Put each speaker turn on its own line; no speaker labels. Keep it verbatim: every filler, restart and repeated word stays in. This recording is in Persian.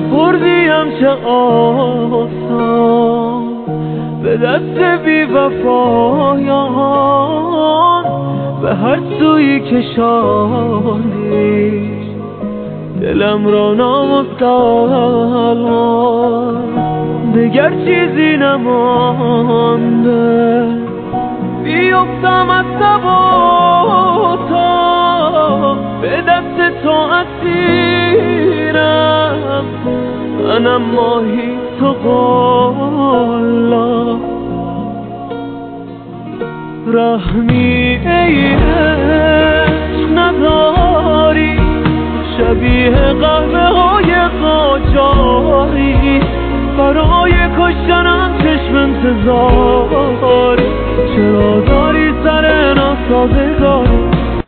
سپردیم چه آسان به دست بی وفایان، به هر سوی کشانی دلم را نامستلان. دگر چیزی نمانده بیفتم از سباتا، به دست تو اسیرم منم ماهی تو قالا. رحمی ای عشق نداری، شبیه قهوه های قاجاری، برای کشتنم چشم انتظاری. چرا داری سر ناسازگاری؟